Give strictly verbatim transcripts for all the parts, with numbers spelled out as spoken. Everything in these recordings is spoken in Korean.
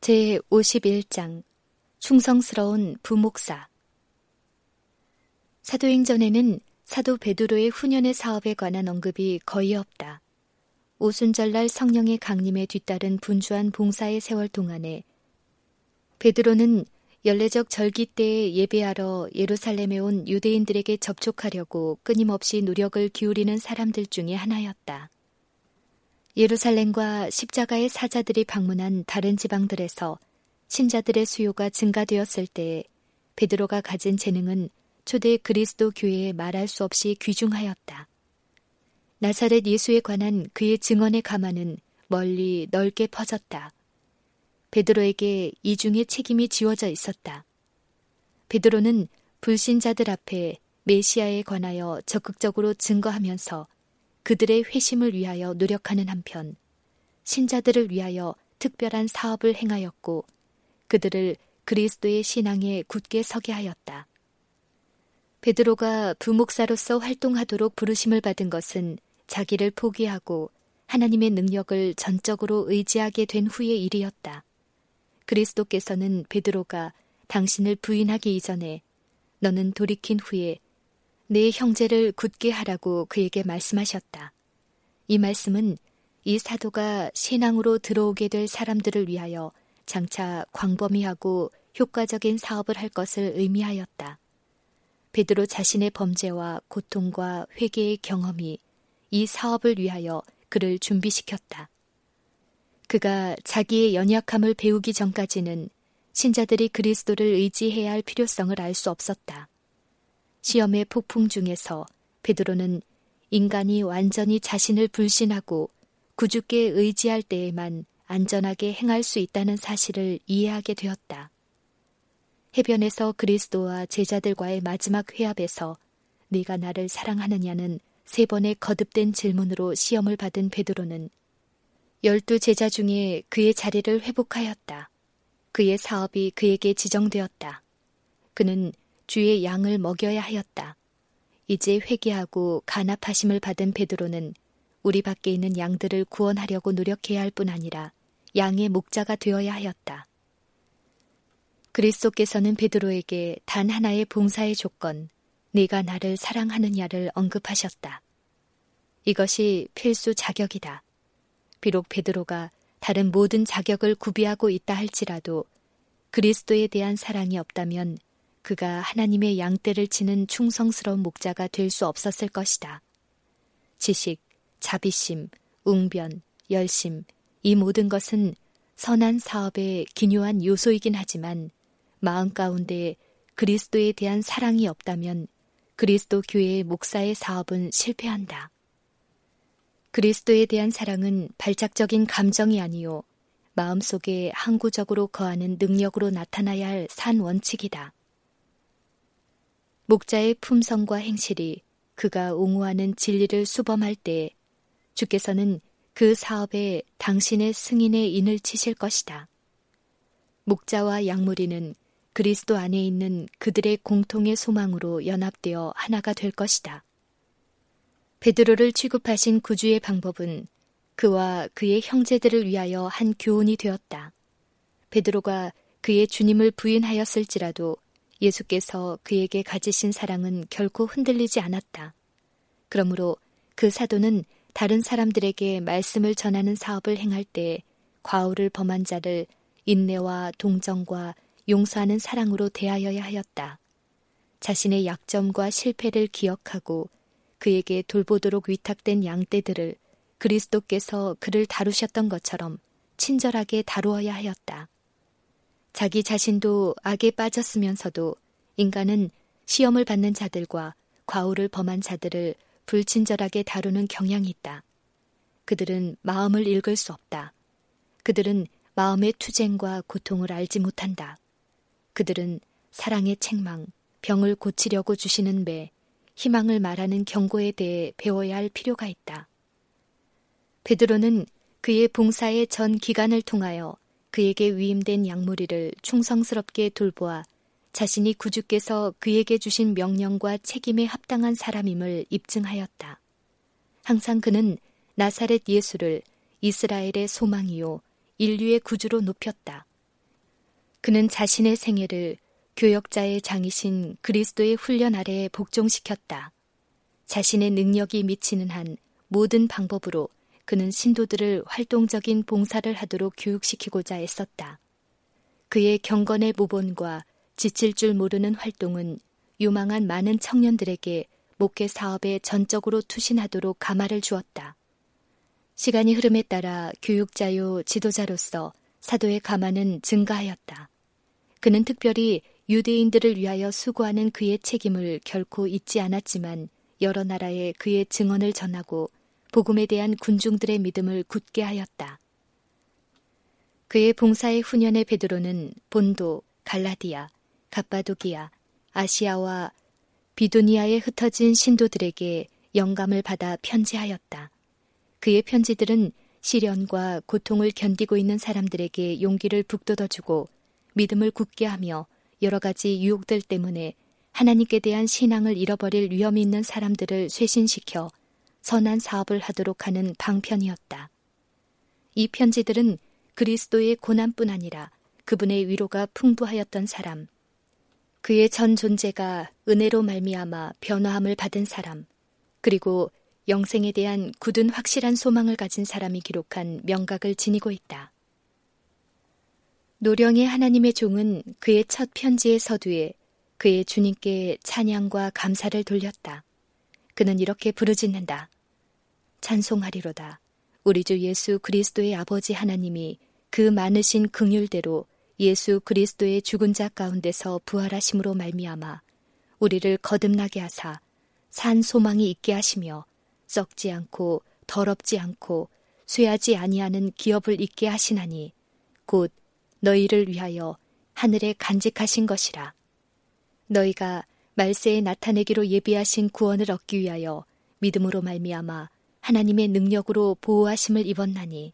제오십일 장 충성스러운 부목사. 사도행전에는 사도 베드로의 후년의 사업에 관한 언급이 거의 없다. 오순절날 성령의 강림에 뒤따른 분주한 봉사의 세월 동안에 베드로는 연례적 절기 때에 예배하러 예루살렘에 온 유대인들에게 접촉하려고 끊임없이 노력을 기울이는 사람들 중에 하나였다. 예루살렘과 십자가의 사자들이 방문한 다른 지방들에서 신자들의 수요가 증가되었을 때에 베드로가 가진 재능은 초대 그리스도 교회에 말할 수 없이 귀중하였다. 나사렛 예수에 관한 그의 증언의 가마는 멀리 넓게 퍼졌다. 베드로에게 이중의 책임이 지워져 있었다. 베드로는 불신자들 앞에 메시아에 관하여 적극적으로 증거하면서 그들의 회심을 위하여 노력하는 한편 신자들을 위하여 특별한 사업을 행하였고 그들을 그리스도의 신앙에 굳게 서게 하였다. 베드로가 부목사로서 활동하도록 부르심을 받은 것은 자기를 포기하고 하나님의 능력을 전적으로 의지하게 된 후의 일이었다. 그리스도께서는 베드로가 당신을 부인하기 이전에 너는 돌이킨 후에 내 형제를 굳게 하라고 그에게 말씀하셨다. 이 말씀은 이 사도가 신앙으로 들어오게 될 사람들을 위하여 장차 광범위하고 효과적인 사업을 할 것을 의미하였다. 베드로 자신의 범죄와 고통과 회개의 경험이 이 사업을 위하여 그를 준비시켰다. 그가 자기의 연약함을 배우기 전까지는 신자들이 그리스도를 의지해야 할 필요성을 알 수 없었다. 시험의 폭풍 중에서 베드로는 인간이 완전히 자신을 불신하고 구주께 의지할 때에만 안전하게 행할 수 있다는 사실을 이해하게 되었다. 해변에서 그리스도와 제자들과의 마지막 회합에서 네가 나를 사랑하느냐는 세 번의 거듭된 질문으로 시험을 받은 베드로는 열두 제자 중에 그의 자리를 회복하였다. 그의 사업이 그에게 지정되었다. 그는 주의 양을 먹여야 하였다. 이제 회개하고 간합하심을 받은 베드로는 우리 밖에 있는 양들을 구원하려고 노력해야 할 뿐 아니라 양의 목자가 되어야 하였다. 그리스도께서는 베드로에게 단 하나의 봉사의 조건, 네가 나를 사랑하느냐를 언급하셨다. 이것이 필수 자격이다. 비록 베드로가 다른 모든 자격을 구비하고 있다 할지라도 그리스도에 대한 사랑이 없다면 그가 하나님의 양떼를 치는 충성스러운 목자가 될 수 없었을 것이다. 지식, 자비심, 웅변, 열심, 이 모든 것은 선한 사업의 기묘한 요소이긴 하지만 마음 가운데 그리스도에 대한 사랑이 없다면 그리스도 교회의 목사의 사업은 실패한다. 그리스도에 대한 사랑은 발작적인 감정이 아니요 마음속에 항구적으로 거하는 능력으로 나타나야 할 산 원칙이다. 목자의 품성과 행실이 그가 옹호하는 진리를 수범할 때 주께서는 그 사업에 당신의 승인의 인을 치실 것이다. 목자와 양무리는 그리스도 안에 있는 그들의 공통의 소망으로 연합되어 하나가 될 것이다. 베드로를 취급하신 구주의 방법은 그와 그의 형제들을 위하여 한 교훈이 되었다. 베드로가 그의 주님을 부인하였을지라도 예수께서 그에게 가지신 사랑은 결코 흔들리지 않았다. 그러므로 그 사도는 다른 사람들에게 말씀을 전하는 사업을 행할 때 과오를 범한 자를 인내와 동정과 용서하는 사랑으로 대하여야 하였다. 자신의 약점과 실패를 기억하고 그에게 돌보도록 위탁된 양떼들을 그리스도께서 그를 다루셨던 것처럼 친절하게 다루어야 하였다. 자기 자신도 악에 빠졌으면서도 인간은 시험을 받는 자들과 과오를 범한 자들을 불친절하게 다루는 경향이 있다. 그들은 마음을 읽을 수 없다. 그들은 마음의 투쟁과 고통을 알지 못한다. 그들은 사랑의 책망, 병을 고치려고 주시는 매, 희망을 말하는 경고에 대해 배워야 할 필요가 있다. 베드로는 그의 봉사의 전 기간을 통하여 그에게 위임된 양무리를 충성스럽게 돌보아 자신이 구주께서 그에게 주신 명령과 책임에 합당한 사람임을 입증하였다. 항상 그는 나사렛 예수를 이스라엘의 소망이요 인류의 구주로 높였다. 그는 자신의 생애를 교역자의 장이신 그리스도의 훈련 아래에 복종시켰다. 자신의 능력이 미치는 한 모든 방법으로 그는 신도들을 활동적인 봉사를 하도록 교육시키고자 애썼다. 그의 경건의 모본과 지칠 줄 모르는 활동은 유망한 많은 청년들에게 목회 사업에 전적으로 투신하도록 가마를 주었다. 시간이 흐름에 따라 교육자요 지도자로서 사도의 가마는 증가하였다. 그는 특별히 유대인들을 위하여 수고하는 그의 책임을 결코 잊지 않았지만 여러 나라에 그의 증언을 전하고 복음에 대한 군중들의 믿음을 굳게 하였다. 그의 봉사의 후년에 베드로는 본도, 갈라디아, 갑바도기아, 아시아와 비두니아에 흩어진 신도들에게 영감을 받아 편지하였다. 그의 편지들은 시련과 고통을 견디고 있는 사람들에게 용기를 북돋아주고 믿음을 굳게 하며 여러 가지 유혹들 때문에 하나님께 대한 신앙을 잃어버릴 위험이 있는 사람들을 쇄신시켜 선한 사업을 하도록 하는 방편이었다. 이 편지들은 그리스도의 고난뿐 아니라 그분의 위로가 풍부하였던 사람, 그의 전 존재가 은혜로 말미암아 변화함을 받은 사람, 그리고 영생에 대한 굳은 확실한 소망을 가진 사람이 기록한 명각을 지니고 있다. 노령의 하나님의 종은 그의 첫 편지의 서두에 그의 주님께 찬양과 감사를 돌렸다. 그는 이렇게 부르짖는다. 찬송하리로다. 우리 주 예수 그리스도의 아버지 하나님이 그 많으신 긍휼대로 예수 그리스도의 죽은 자 가운데서 부활하심으로 말미암아 우리를 거듭나게 하사 산 소망이 있게 하시며 썩지 않고 더럽지 않고 쇠하지 아니하는 기업을 있게 하시나니 곧 너희를 위하여 하늘에 간직하신 것이라. 너희가 말세에 나타내기로 예비하신 구원을 얻기 위하여 믿음으로 말미암아 하나님의 능력으로 보호하심을 입었나니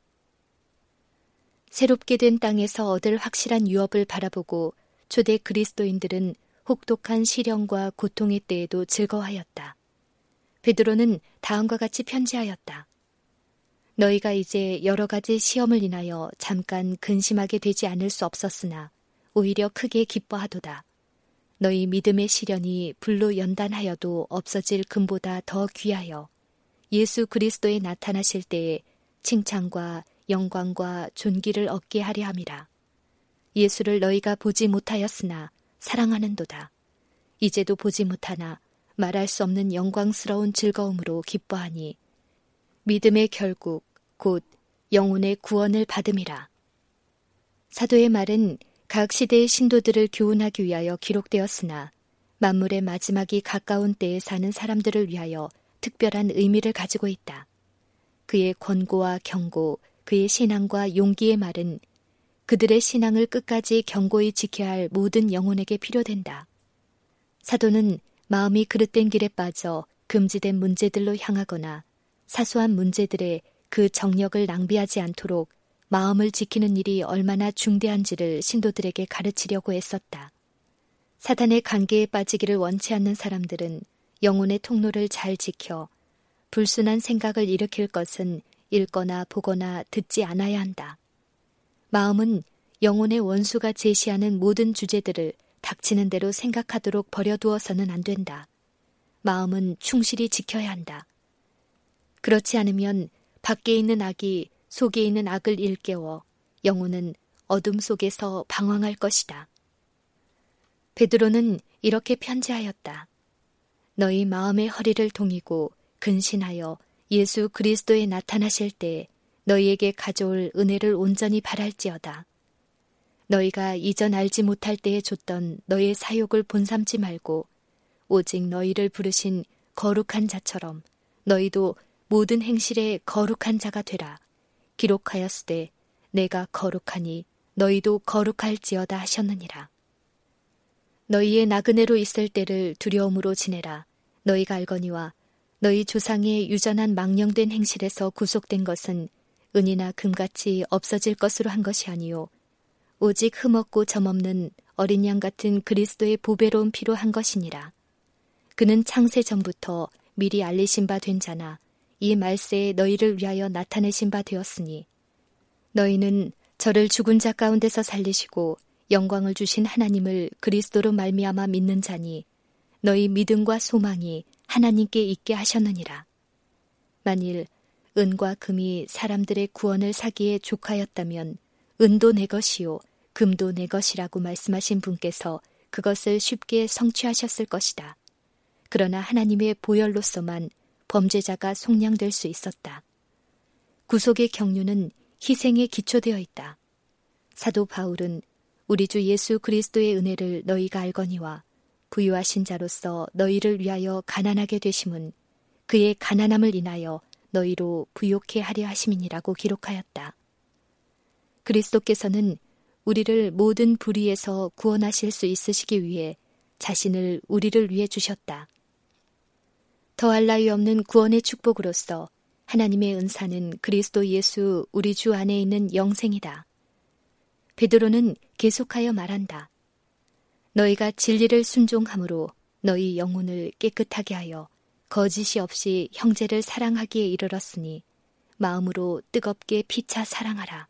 새롭게 된 땅에서 얻을 확실한 유업을 바라보고 초대 그리스도인들은 혹독한 시련과 고통의 때에도 즐거워하였다. 베드로는 다음과 같이 편지하였다. 너희가 이제 여러 가지 시험을 인하여 잠깐 근심하게 되지 않을 수 없었으나 오히려 크게 기뻐하도다. 너희 믿음의 시련이 불로 연단하여도 없어질 금보다 더 귀하여 예수 그리스도에 나타나실 때에 칭찬과 영광과 존귀를 얻게 하려 함이라. 예수를 너희가 보지 못하였으나 사랑하는도다. 이제도 보지 못하나 말할 수 없는 영광스러운 즐거움으로 기뻐하니 믿음의 결국 곧 영혼의 구원을 받음이라. 사도의 말은 각 시대의 신도들을 교훈하기 위하여 기록되었으나 만물의 마지막이 가까운 때에 사는 사람들을 위하여 특별한 의미를 가지고 있다. 그의 권고와 경고, 그의 신앙과 용기의 말은 그들의 신앙을 끝까지 견고히 지켜야 할 모든 영혼에게 필요된다. 사도는 마음이 그릇된 길에 빠져 금지된 문제들로 향하거나 사소한 문제들에 그 정력을 낭비하지 않도록 마음을 지키는 일이 얼마나 중대한지를 신도들에게 가르치려고 애썼다. 사단의 관계에 빠지기를 원치 않는 사람들은 영혼의 통로를 잘 지켜 불순한 생각을 일으킬 것은 읽거나 보거나 듣지 않아야 한다. 마음은 영혼의 원수가 제시하는 모든 주제들을 닥치는 대로 생각하도록 버려두어서는 안 된다. 마음은 충실히 지켜야 한다. 그렇지 않으면 밖에 있는 악이 속에 있는 악을 일깨워 영혼은 어둠 속에서 방황할 것이다. 베드로는 이렇게 편지하였다. 너희 마음의 허리를 동이고 근신하여 예수 그리스도에 나타나실 때 너희에게 가져올 은혜를 온전히 바랄지어다. 너희가 이전 알지 못할 때에 줬던 너희의 사욕을 본삼지 말고 오직 너희를 부르신 거룩한 자처럼 너희도 모든 행실에 거룩한 자가 되라. 기록하였으되 내가 거룩하니 너희도 거룩할지어다 하셨느니라. 너희의 나그네로 있을 때를 두려움으로 지내라. 너희가 알거니와 너희 조상의 유전한 망령된 행실에서 구속된 것은 은이나 금같이 없어질 것으로 한 것이 아니요 오직 흠없고 점없는 어린 양 같은 그리스도의 보배로운 피로 한 것이니라. 그는 창세 전부터 미리 알리신 바 된 자나 이 말세에 너희를 위하여 나타내신 바 되었으니 너희는 저를 죽은 자 가운데서 살리시고 영광을 주신 하나님을 그리스도로 말미암아 믿는 자니 너희 믿음과 소망이 하나님께 있게 하셨느니라. 만일 은과 금이 사람들의 구원을 사기에 족하였다면 은도 내 것이요 금도 내 것이라고 말씀하신 분께서 그것을 쉽게 성취하셨을 것이다. 그러나 하나님의 보혈로서만 범죄자가 속량될 수 있었다. 구속의 경륜은 희생에 기초되어 있다. 사도 바울은 우리 주 예수 그리스도의 은혜를 너희가 알거니와 부유하신 자로서 너희를 위하여 가난하게 되심은 그의 가난함을 인하여 너희로 부욕해 하려 하심이니라고 기록하였다. 그리스도께서는 우리를 모든 불의에서 구원하실 수 있으시기 위해 자신을 우리를 위해 주셨다. 더할 나위 없는 구원의 축복으로서 하나님의 은사는 그리스도 예수 우리 주 안에 있는 영생이다. 베드로는 계속하여 말한다. 너희가 진리를 순종함으로 너희 영혼을 깨끗하게 하여 거짓이 없이 형제를 사랑하기에 이르렀으니 마음으로 뜨겁게 피차 사랑하라.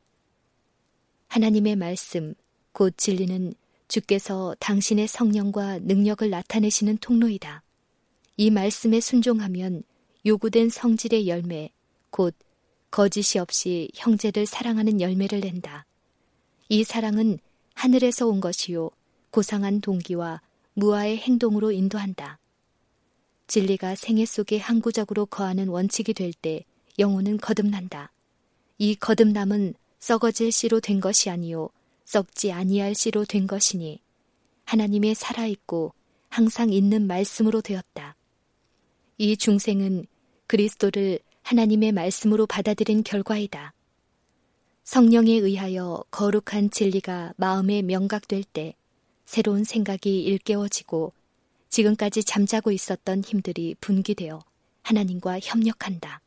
하나님의 말씀, 곧 진리는 주께서 당신의 성령과 능력을 나타내시는 통로이다. 이 말씀에 순종하면 요구된 성질의 열매, 곧 거짓이 없이 형제를 사랑하는 열매를 낸다. 이 사랑은 하늘에서 온 것이요 고상한 동기와 무아의 행동으로 인도한다. 진리가 생애 속에 항구적으로 거하는 원칙이 될 때 영혼은 거듭난다. 이 거듭남은 썩어질 씨로 된 것이 아니요 썩지 아니할 씨로 된 것이니 하나님의 살아있고 항상 있는 말씀으로 되었다. 이 중생은 그리스도를 하나님의 말씀으로 받아들인 결과이다. 성령에 의하여 거룩한 진리가 마음에 명각될 때 새로운 생각이 일깨워지고 지금까지 잠자고 있었던 힘들이 분기되어 하나님과 협력한다.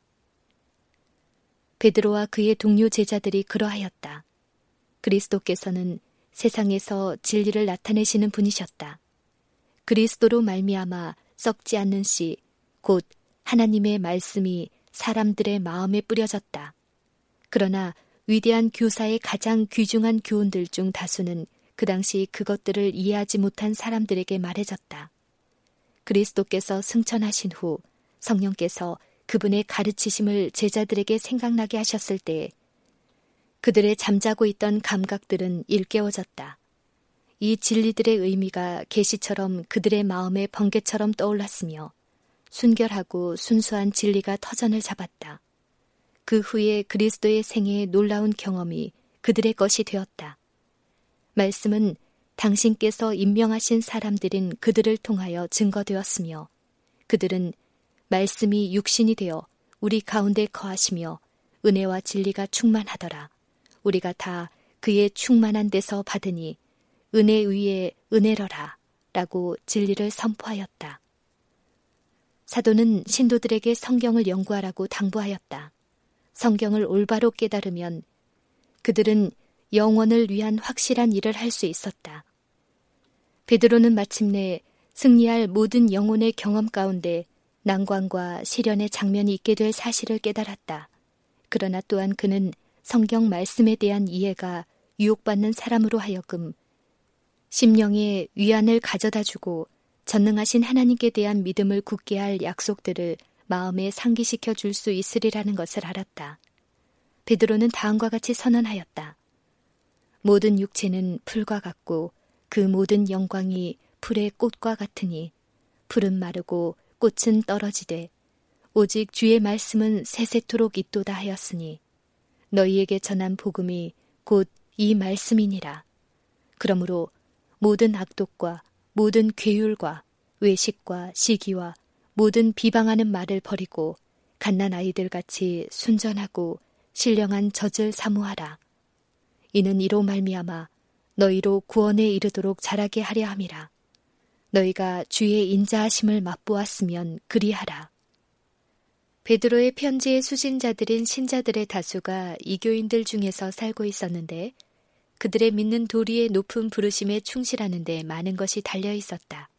베드로와 그의 동료 제자들이 그러하였다. 그리스도께서는 세상에서 진리를 나타내시는 분이셨다. 그리스도로 말미암아 썩지 않는 씨, 곧 하나님의 말씀이 사람들의 마음에 뿌려졌다. 그러나 위대한 교사의 가장 귀중한 교훈들 중 다수는 그 당시 그것들을 이해하지 못한 사람들에게 말해졌다. 그리스도께서 승천하신 후 성령께서 그분의 가르치심을 제자들에게 생각나게 하셨을 때 그들의 잠자고 있던 감각들은 일깨워졌다. 이 진리들의 의미가 계시처럼 그들의 마음에 번개처럼 떠올랐으며 순결하고 순수한 진리가 터전을 잡았다. 그 후에 그리스도의 생애의 놀라운 경험이 그들의 것이 되었다. 말씀은 당신께서 임명하신 사람들인 그들을 통하여 증거되었으며 그들은 말씀이 육신이 되어 우리 가운데 거하시며 은혜와 진리가 충만하더라. 우리가 다 그의 충만한 데서 받으니 은혜 위에 은혜러라 라고 진리를 선포하였다. 사도는 신도들에게 성경을 연구하라고 당부하였다. 성경을 올바로 깨달으면 그들은 영원을 위한 확실한 일을 할 수 있었다. 베드로는 마침내 승리할 모든 영혼의 경험 가운데 난관과 시련의 장면이 있게 될 사실을 깨달았다. 그러나 또한 그는 성경 말씀에 대한 이해가 유혹받는 사람으로 하여금 심령에 위안을 가져다주고 전능하신 하나님께 대한 믿음을 굳게 할 약속들을 마음에 상기시켜 줄 수 있으리라는 것을 알았다. 베드로는 다음과 같이 선언하였다. 모든 육체는 풀과 같고 그 모든 영광이 풀의 꽃과 같으니 풀은 마르고 꽃은 떨어지되 오직 주의 말씀은 세세토록 있도다 하였으니 너희에게 전한 복음이 곧 이 말씀이니라. 그러므로 모든 악독과 모든 괴율과 외식과 시기와 모든 비방하는 말을 버리고 갓난 아이들같이 순전하고 신령한 젖을 사모하라. 이는 이로 말미암아 너희로 구원에 이르도록 자라게 하려 함이라. 너희가 주의 인자하심을 맛보았으면 그리하라. 베드로의 편지의 수신자들인 신자들의 다수가 이교인들 중에서 살고 있었는데 그들의 믿는 도리의 높은 부르심에 충실하는 데 많은 것이 달려 있었다.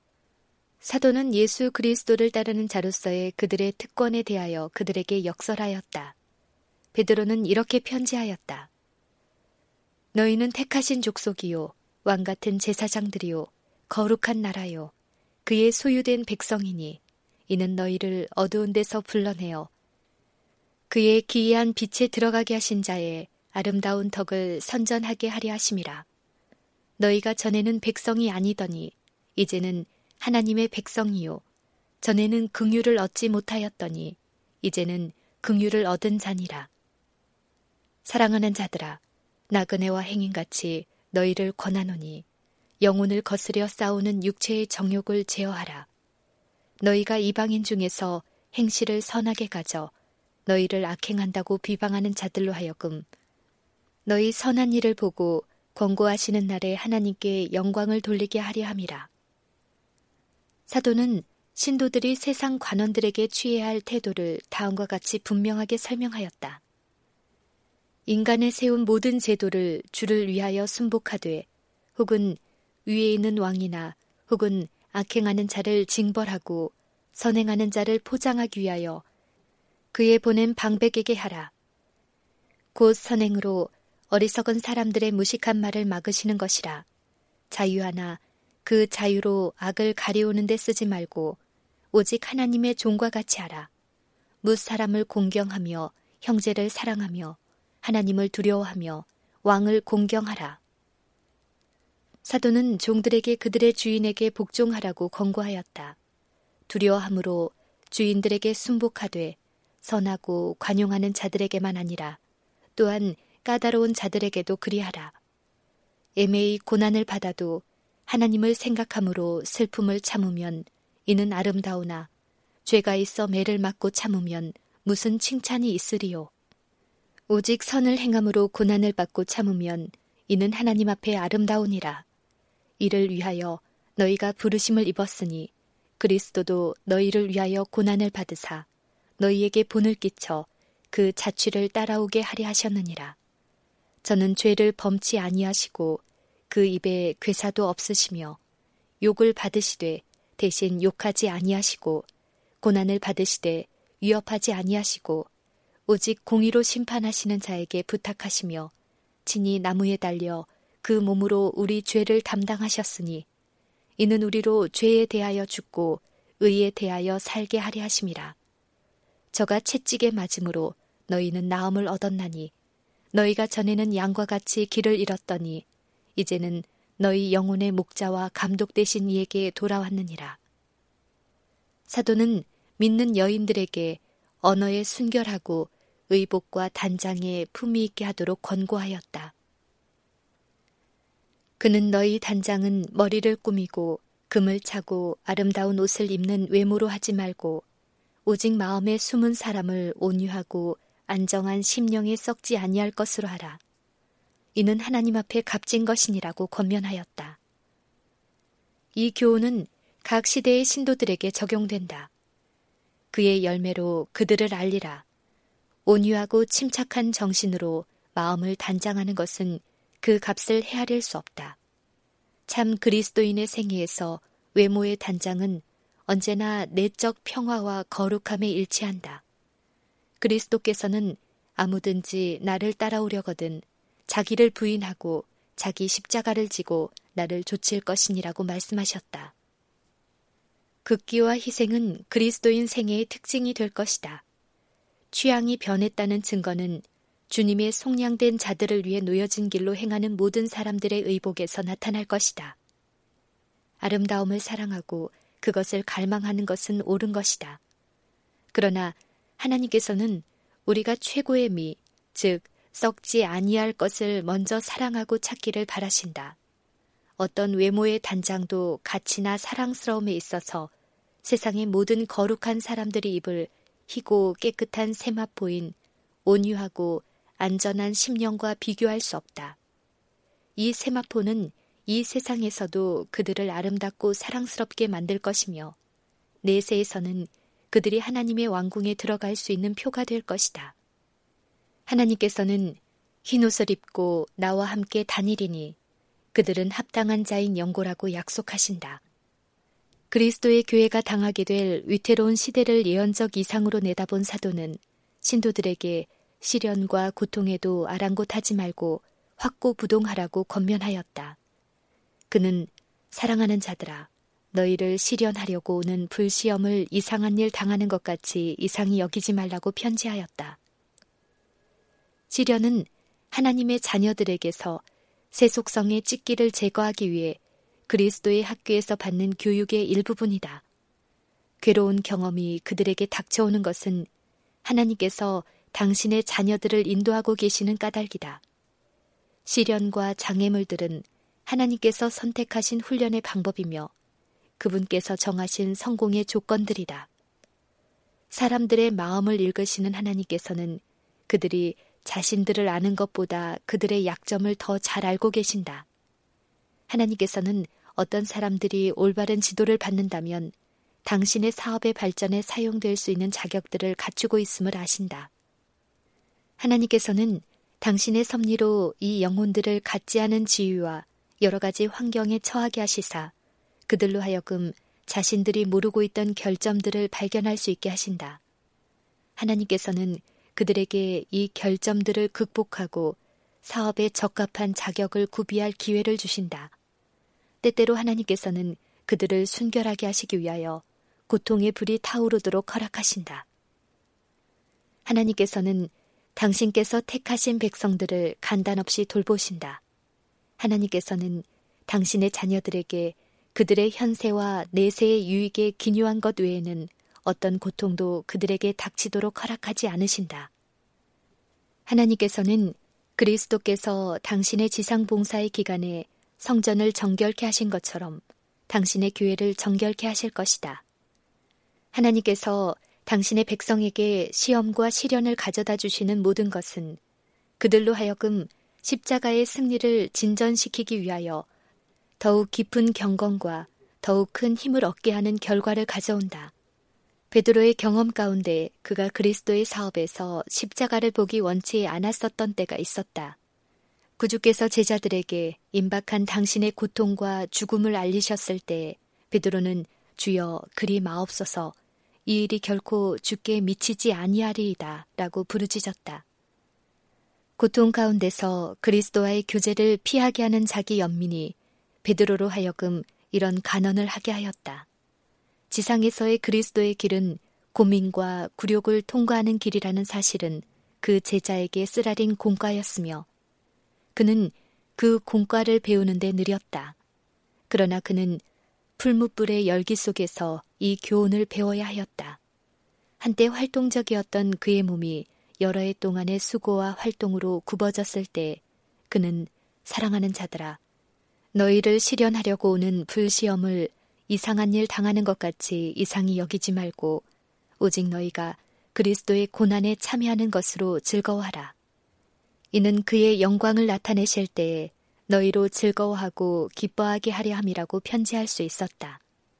사도는 예수 그리스도를 따르는 자로서의 그들의 특권에 대하여 그들에게 역설하였다. 베드로는 이렇게 편지하였다. 너희는 택하신 족속이요 왕같은 제사장들이요 거룩한 나라요 그의 소유된 백성이니 이는 너희를 어두운 데서 불러내어 그의 기이한 빛에 들어가게 하신 자의 아름다운 덕을 선전하게 하려 하심이라. 너희가 전에는 백성이 아니더니 이제는 하나님의 백성이요 전에는 긍휼을 얻지 못하였더니 이제는 긍휼을 얻은 자니라. 사랑하는 자들아, 나그네와 행인같이 너희를 권하노니 영혼을 거스려 싸우는 육체의 정욕을 제어하라. 너희가 이방인 중에서 행실을 선하게 가져 너희를 악행한다고 비방하는 자들로 하여금 너희 선한 일을 보고 권고하시는 날에 하나님께 영광을 돌리게 하려 함이라. 사도는 신도들이 세상 관원들에게 취해야 할 태도를 다음과 같이 분명하게 설명하였다. 인간의 세운 모든 제도를 주를 위하여 순복하되 혹은 위에 있는 왕이나 혹은 악행하는 자를 징벌하고 선행하는 자를 포장하기 위하여 그의 보낸 방백에게 하라. 곧 선행으로 어리석은 사람들의 무식한 말을 막으시는 것이라. 자유하나 그 자유로 악을 가리우는 데 쓰지 말고 오직 하나님의 종과 같이 하라. 뭇 사람을 공경하며 형제를 사랑하며 하나님을 두려워하며 왕을 공경하라. 사도는 종들에게 그들의 주인에게 복종하라고 권고하였다. 두려워함으로 주인들에게 순복하되 선하고 관용하는 자들에게만 아니라 또한 까다로운 자들에게도 그리하라. 애매히 고난을 받아도 하나님을 생각함으로 슬픔을 참으면 이는 아름다우나 죄가 있어 매를 맞고 참으면 무슨 칭찬이 있으리요. 오직 선을 행함으로 고난을 받고 참으면 이는 하나님 앞에 아름다우니라. 이를 위하여 너희가 부르심을 입었으니 그리스도도 너희를 위하여 고난을 받으사 너희에게 본을 끼쳐 그 자취를 따라오게 하려 하셨느니라. 저는 죄를 범치 아니하시고 그 입에 괴사도 없으시며 욕을 받으시되 대신 욕하지 아니하시고 고난을 받으시되 위협하지 아니하시고 오직 공의로 심판하시는 자에게 부탁하시며 친히 나무에 달려 그 몸으로 우리 죄를 담당하셨으니 이는 우리로 죄에 대하여 죽고 의에 대하여 살게 하려 하심이라. 저가 채찍에 맞음으로 너희는 나음을 얻었나니 너희가 전에는 양과 같이 길을 잃었더니 이제는 너희 영혼의 목자와 감독 되신 이에게 돌아왔느니라. 사도는 믿는 여인들에게 언어에 순결하고 의복과 단장에 품위 있게 하도록 권고하였다. 그는 너희 단장은 머리를 꾸미고 금을 차고 아름다운 옷을 입는 외모로 하지 말고 오직 마음에 숨은 사람을 온유하고 안정한 심령에 썩지 아니할 것으로 하라. 이는 하나님 앞에 값진 것이니라고 권면하였다. 이 교훈은 각 시대의 신도들에게 적용된다. 그의 열매로 그들을 알리라. 온유하고 침착한 정신으로 마음을 단장하는 것은 그 값을 헤아릴 수 없다. 참 그리스도인의 생애에서 외모의 단장은 언제나 내적 평화와 거룩함에 일치한다. 그리스도께서는 아무든지 나를 따라오려거든 자기를 부인하고 자기 십자가를 지고 나를 좇을 것이니라고 말씀하셨다. 극기와 희생은 그리스도인 생애의 특징이 될 것이다. 취향이 변했다는 증거는 주님의 속량된 자들을 위해 놓여진 길로 행하는 모든 사람들의 의복에서 나타날 것이다. 아름다움을 사랑하고 그것을 갈망하는 것은 옳은 것이다. 그러나 하나님께서는 우리가 최고의 미, 즉 썩지 아니할 것을 먼저 사랑하고 찾기를 바라신다. 어떤 외모의 단장도 가치나 사랑스러움에 있어서 세상의 모든 거룩한 사람들이 입을 희고 깨끗한 세마포인 온유하고 안전한 심령과 비교할 수 없다. 이 세마포는 이 세상에서도 그들을 아름답고 사랑스럽게 만들 것이며 내세에서는 그들이 하나님의 왕궁에 들어갈 수 있는 표가 될 것이다. 하나님께서는 흰옷을 입고 나와 함께 다니리니 그들은 합당한 자인 영고라고 약속하신다. 그리스도의 교회가 당하게 될 위태로운 시대를 예언적 이상으로 내다본 사도는 신도들에게 시련과 고통에도 아랑곳하지 말고 확고부동하라고 권면하였다. 그는 사랑하는 자들아, 너희를 시련하려고 오는 불시험을 이상한 일 당하는 것 같이 이상히 여기지 말라고 편지하였다. 시련은 하나님의 자녀들에게서 세속성의 찢기를 제거하기 위해 그리스도의 학교에서 받는 교육의 일부분이다. 괴로운 경험이 그들에게 닥쳐오는 것은 하나님께서 당신의 자녀들을 인도하고 계시는 까닭이다. 시련과 장애물들은 하나님께서 선택하신 훈련의 방법이며 그분께서 정하신 성공의 조건들이다. 사람들의 마음을 읽으시는 하나님께서는 그들이 자신들을 아는 것보다 그들의 약점을 더 잘 알고 계신다. 하나님께서는 어떤 사람들이 올바른 지도를 받는다면 당신의 사업의 발전에 사용될 수 있는 자격들을 갖추고 있음을 아신다. 하나님께서는 당신의 섭리로 이 영혼들을 갖지 않은 지위와 여러 가지 환경에 처하게 하시사 그들로 하여금 자신들이 모르고 있던 결점들을 발견할 수 있게 하신다. 하나님께서는 그들에게 이 결점들을 극복하고 사업에 적합한 자격을 구비할 기회를 주신다. 때때로 하나님께서는 그들을 순결하게 하시기 위하여 고통의 불이 타오르도록 허락하신다. 하나님께서는 당신께서 택하신 백성들을 간단없이 돌보신다. 하나님께서는 당신의 자녀들에게 그들의 현세와 내세의 유익에 기묘한 것 외에는 어떤 고통도 그들에게 닥치도록 허락하지 않으신다. 하나님께서는 그리스도께서 당신의 지상 봉사의 기간에 성전을 정결케 하신 것처럼 당신의 교회를 정결케 하실 것이다. 하나님께서 당신의 백성에게 시험과 시련을 가져다 주시는 모든 것은 그들로 하여금 십자가의 승리를 진전시키기 위하여 더욱 깊은 경건과 더욱 큰 힘을 얻게 하는 결과를 가져온다. 베드로의 경험 가운데 그가 그리스도의 사업에서 십자가를 보기 원치 않았었던 때가 있었다. 구주께서 제자들에게 임박한 당신의 고통과 죽음을 알리셨을 때 베드로는 주여 그리 마옵소서 이 일이 결코 주께 미치지 아니하리이다 라고 부르짖었다. 고통 가운데서 그리스도와의 교제를 피하게 하는 자기 연민이 베드로로 하여금 이런 간언을 하게 하였다. 지상에서의 그리스도의 길은 고민과 굴욕을 통과하는 길이라는 사실은 그 제자에게 쓰라린 공과였으며 그는 그 공과를 배우는 데 느렸다. 그러나 그는 풀무불의 열기 속에서 이 교훈을 배워야 하였다. 한때 활동적이었던 그의 몸이 여러 해 동안의 수고와 활동으로 굽어졌을 때 그는 사랑하는 자들아, 너희를 시련하려고 오는 불시험을 이상한 일 당하는 것 같이 이상히 여기지 말고 오직 너희가 그리스도의 고난에 참여하는 것으로 즐거워하라. 이는 그의 영광을 나타내실 때에 너희로 즐거워하고 기뻐하게 하려 함이라고 편지할 수 있었다.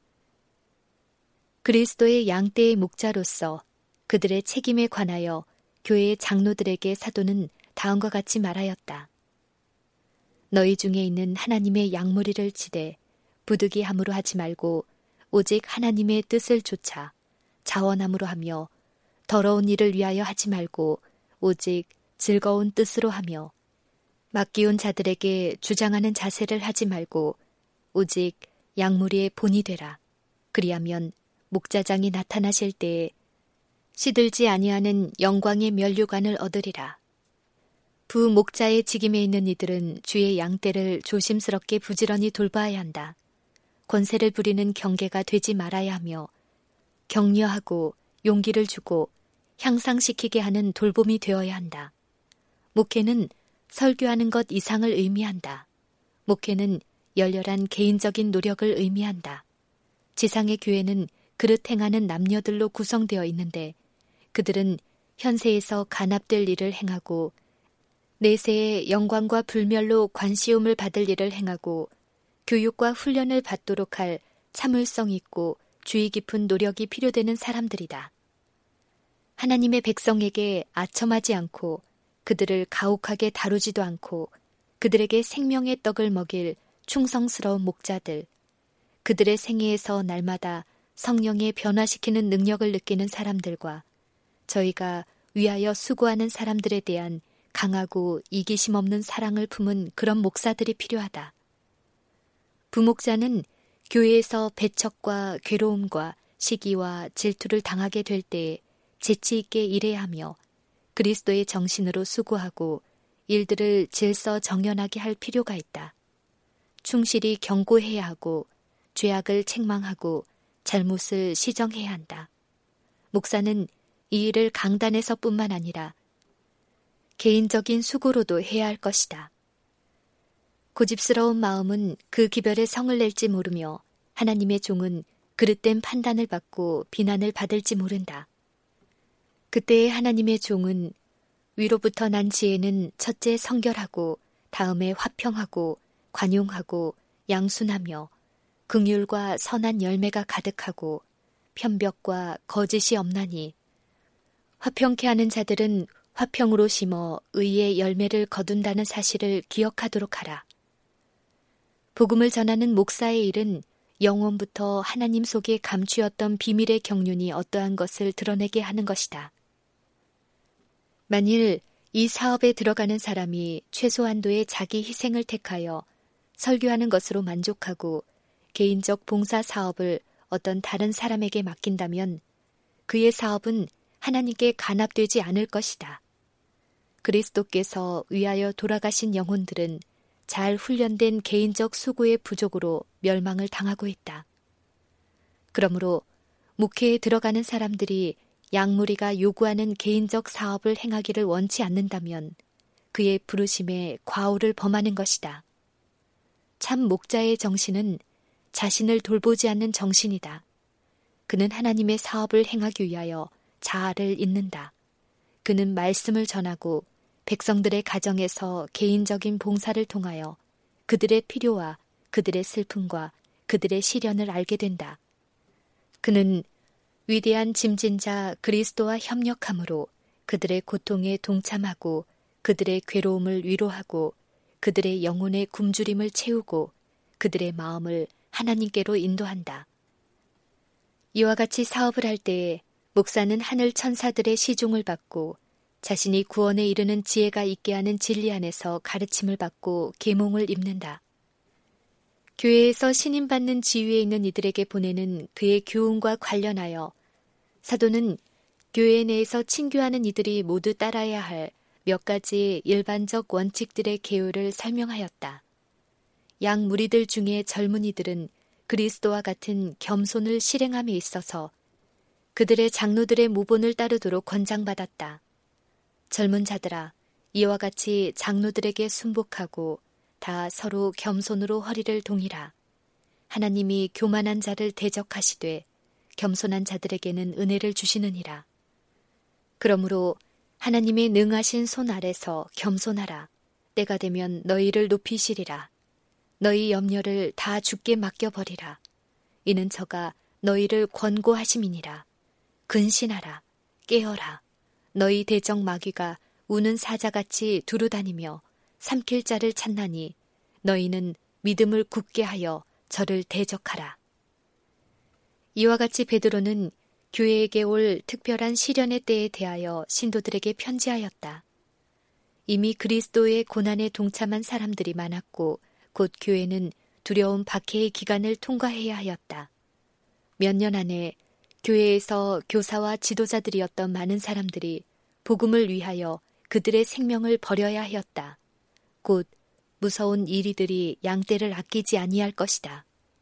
그리스도의 양떼의 목자로서 그들의 책임에 관하여 교회의 장로들에게 사도는 다음과 같이 말하였다. 너희 중에 있는 하나님의 양무리를 치되 부득이함으로 하지 말고 오직 하나님의 뜻을 좇아 자원함으로 하며 더러운 일을 위하여 하지 말고 오직 즐거운 뜻으로 하며 맡기운 자들에게 주장하는 자세를 하지 말고 오직 양무리의 본이 되라. 그리하면 목자장이 나타나실 때에 시들지 아니하는 영광의 면류관을 얻으리라. 부목자의 직임에 있는 이들은 주의 양떼를 조심스럽게 부지런히 돌봐야 한다. 권세를 부리는 경계가 되지 말아야 하며 격려하고 용기를 주고 향상시키게 하는 돌봄이 되어야 한다. 목회는 설교하는 것 이상을 의미한다. 목회는 열렬한 개인적인 노력을 의미한다. 지상의 교회는 그릇 행하는 남녀들로 구성되어 있는데 그들은 현세에서 간합될 일을 행하고 내세의 영광과 불멸로 관시움을 받을 일을 행하고 교육과 훈련을 받도록 할 참을성 있고 주의 깊은 노력이 필요되는 사람들이다. 하나님의 백성에게 아첨하지 않고 그들을 가혹하게 다루지도 않고 그들에게 생명의 떡을 먹일 충성스러운 목자들, 그들의 생애에서 날마다 성령의 변화시키는 능력을 느끼는 사람들과 저희가 위하여 수고하는 사람들에 대한 강하고 이기심 없는 사랑을 품은 그런 목사들이 필요하다. 부목자는 교회에서 배척과 괴로움과 시기와 질투를 당하게 될 때에 재치 있게 일해야 하며 그리스도의 정신으로 수고하고 일들을 질서 정연하게 할 필요가 있다. 충실히 경고해야 하고 죄악을 책망하고 잘못을 시정해야 한다. 목사는 이 일을 강단에서뿐만 아니라 개인적인 수고로도 해야 할 것이다. 고집스러운 마음은 그 기별에 성을 낼지 모르며 하나님의 종은 그릇된 판단을 받고 비난을 받을지 모른다. 그때의 하나님의 종은 위로부터 난 지혜는 첫째 성결하고 다음에 화평하고 관용하고 양순하며 긍휼과 선한 열매가 가득하고 편벽과 거짓이 없나니 화평케 하는 자들은 화평으로 심어 의의 열매를 거둔다는 사실을 기억하도록 하라. 복음을 전하는 목사의 일은 영원부터 하나님 속에 감추었던 비밀의 경륜이 어떠한 것을 드러내게 하는 것이다. 만일 이 사업에 들어가는 사람이 최소한도의 자기 희생을 택하여 설교하는 것으로 만족하고 개인적 봉사 사업을 어떤 다른 사람에게 맡긴다면 그의 사업은 하나님께 간합되지 않을 것이다. 그리스도께서 위하여 돌아가신 영혼들은 잘 훈련된 개인적 수고의 부족으로 멸망을 당하고 있다. 그러므로 목회에 들어가는 사람들이 양무리가 요구하는 개인적 사업을 행하기를 원치 않는다면 그의 부르심에 과오를 범하는 것이다. 참 목자의 정신은 자신을 돌보지 않는 정신이다. 그는 하나님의 사업을 행하기 위하여 자아를 잇는다. 그는 말씀을 전하고 백성들의 가정에서 개인적인 봉사를 통하여 그들의 필요와 그들의 슬픔과 그들의 시련을 알게 된다. 그는 위대한 짐진자 그리스도와 협력함으로 그들의 고통에 동참하고 그들의 괴로움을 위로하고 그들의 영혼의 굶주림을 채우고 그들의 마음을 하나님께로 인도한다. 이와 같이 사업을 할 때에 목사는 하늘 천사들의 시종을 받고 자신이 구원에 이르는 지혜가 있게 하는 진리 안에서 가르침을 받고 계몽을 입는다. 교회에서 신임받는 지위에 있는 이들에게 보내는 그의 교훈과 관련하여 사도는 교회 내에서 친교하는 이들이 모두 따라야 할 몇 가지 일반적 원칙들의 계율을 설명하였다. 양 무리들 중에 젊은이들은 그리스도와 같은 겸손을 실행함에 있어서 그들의 장로들의 모본을 따르도록 권장받았다. 젊은 자들아, 이와 같이 장로들에게 순복하고 다 서로 겸손으로 허리를 동이라. 하나님이 교만한 자를 대적하시되 겸손한 자들에게는 은혜를 주시느니라. 그러므로 하나님의 능하신 손 아래서 겸손하라. 때가 되면 너희를 높이시리라. 너희 염려를 다 주께 맡겨버리라. 이는 저가 너희를 권고하심이니라. 근신하라. 깨어라. 너희 대적 마귀가 우는 사자같이 두루다니며 삼킬 자를 찾나니 너희는 믿음을 굳게 하여 저를 대적하라. 이와 같이 베드로는 교회에게 올 특별한 시련의 때에 대하여 신도들에게 편지하였다. 이미 그리스도의 고난에 동참한 사람들이 많았고 곧 교회는 두려운 박해의 기간을 통과해야 하였다. 몇 년 안에 교회에서 교사와 지도자들이었던 많은 사람들이 복음을 위하여 그들의 생명을 버려야 하였다. 곧 무서운 이리들이 양떼를 아끼지 아니할 것이다.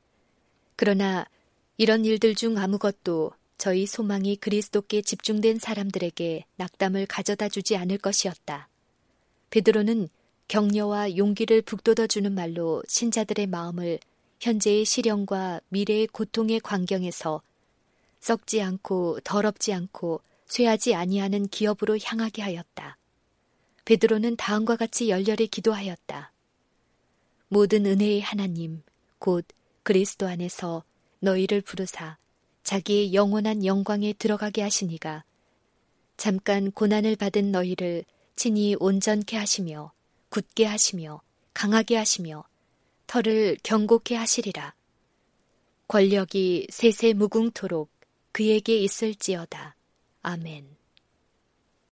그러나 이런 일들 중 아무것도 저희 소망이 그리스도께 집중된 사람들에게 낙담을 가져다 주지 않을 것이었다. 베드로는 격려와 용기를 북돋아주는 말로 신자들의 마음을 현재의 시련과 미래의 고통의 광경에서 썩지 않고 더럽지 않고 쇠하지 아니하는 기업으로 향하게 하였다. 베드로는 다음과 같이 열렬히 기도하였다. 모든 은혜의 하나님, 곧 그리스도 안에서 너희를 부르사 자기의 영원한 영광에 들어가게 하시니가 잠깐 고난을 받은 너희를 친히 온전케 하시며 굳게 하시며 강하게 하시며 털을 견고케 하시리라. 권력이 세세 무궁토록 그에게 있을지어다. 아멘.